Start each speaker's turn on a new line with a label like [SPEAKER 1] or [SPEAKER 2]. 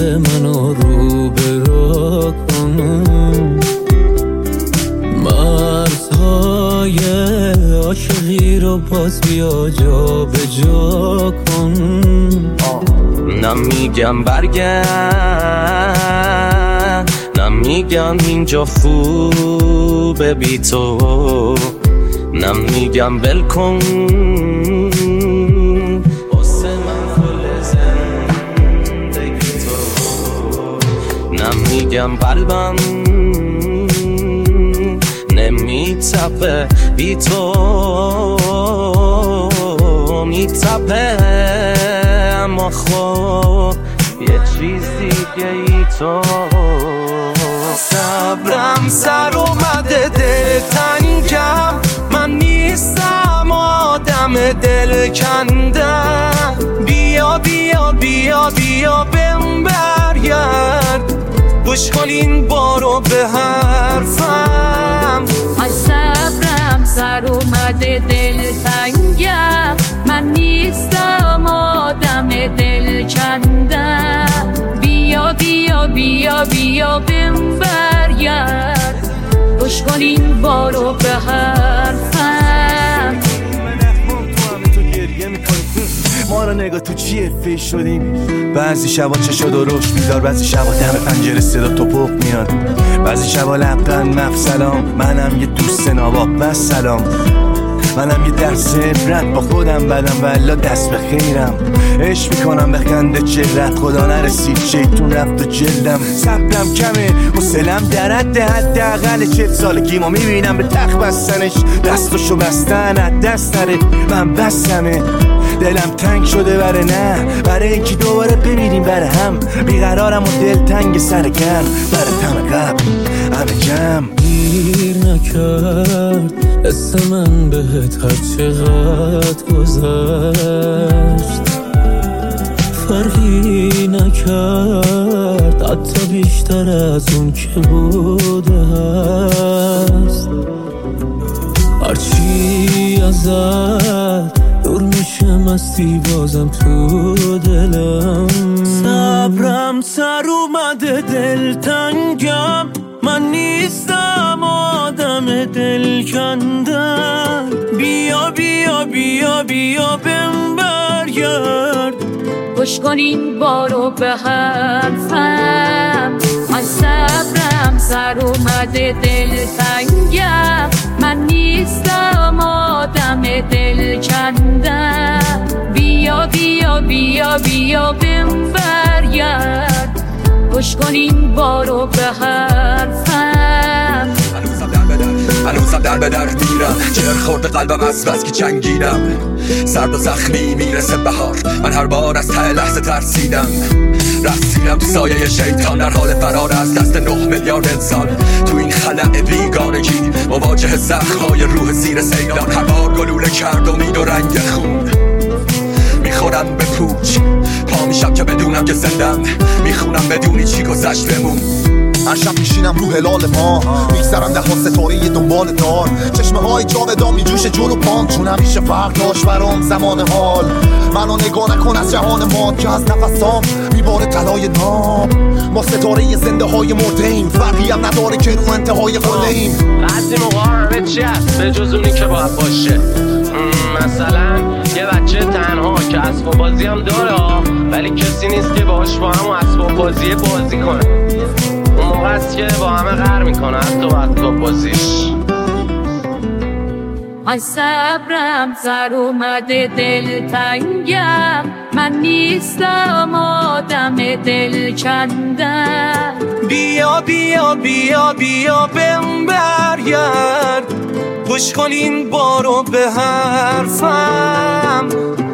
[SPEAKER 1] منو رو به رو کن، مرزهای عاشقی رو باز بیا جا به جا کن.
[SPEAKER 2] نمیگم برگرد، نمیگم اینجا خوبه بی تو، نمیگم ول کن واسه من کل زندگی تو، نمیگم قلبم نمیتپه بی تو، میتپه اما خب یه چیز دیگه ای تو.
[SPEAKER 3] صبرم سر اومده دل تنگم، من نیستم آدم دل کندم، بیا بیا بیا بیا بهم برگرد، گوش کن این بارو به حرفم.
[SPEAKER 4] صبرم سر اومده دل تنگم، من نیستم آدم دل کندم، بیا بیا بیا بیا بهم برگرد، گوش کن این بارو به حرفم.
[SPEAKER 5] ما رو نگاه تو چیه فیش شدیم، بعضی شبا چشا درشت بیدار، بعضی شبا دم پنجره صدا توپق میاد، بعضی شبا لبخند مف سلام، منم یه دوست ناباب و سلام، منم یه درس عبرت با خودم بدم والا دست به خیرم، عشق میکنم به خنده چهرت، خدا نرسید شیطون رفت و جلدم، صبرم کمه حوصله‌ام در حد حداقل 40 سالگیمو میبینم به تخت بستنش، دستشو بستن از دست نره، من بستمه، دلم تنگ شده بره نه برای اینکه دوباره بمیریم بره هم، بیقرارم و دل تنگ سر گرم بره تم قبل همه جمع.
[SPEAKER 1] گیر نکرد حس من بهت هر چقدر گذشت، فرقی نکرد حتی بیشتر از اون که بوده هست، هرچی ازت دور میشه مستی بازم تو دلم. صبرم سر اومده دل تنگم، من نیستم آدم دل کندن، بیا بیا بیا بیا بهم برگرد،
[SPEAKER 4] گوش کن این بارو به حرفم. صبرم سر اومده دل تنگم، من نیستم آدم دل کندم، بیا بیا بیا بیا بهم برگرد، گوش کن این بارو به حرفم.
[SPEAKER 6] هنوزم در به در میرم، جر خورد قلبم از بس که چنگیدم، سرد و زخمی میرسه بهار، من هر بار از ته لحظه ترسیدم، رسیدم تو سایه شیطان در حال فرار از دست 9 میلیارد انسان، تو این خلأ بیگانگی مواجه زخم‌های روح زیر سیلان، هر بار گلوله کرد امید و رنگ خون، میخورم به پوچ پا میشم که بدونم که زندم، میخونم بدونی چی گذشت بمون.
[SPEAKER 7] هر شب میشینم رو هلال ما، میگذرم ده ها ستاره دنبال دار، چشمه های جاودان میجوشه جلو پام، چون همیشه فرق داشت برام زمان حال، منو نگاه نکن از جهان ما که از نفسام میباره طلای نام، ما ستاره زنده های مرده‌ایم، فرقی هم نداره که رو انتهای قله‌ایم.
[SPEAKER 2] بعضی موقع همه چی هست به جز اونی که باید باشه، مثلا یه بچه تنها که اسباب بازی هم داره ولی کسی نیست که باهاش با هم اسباب بازی کنه، اون موقع است که با همه قهر میکنه حتی با اسباب بازیش.
[SPEAKER 4] صبرم سر اومده دل تنگم، من نیستم آدم دل کندم،
[SPEAKER 3] بیا بیا بیا بیا بهم برگرد، گوش کن این بارو به حرفم.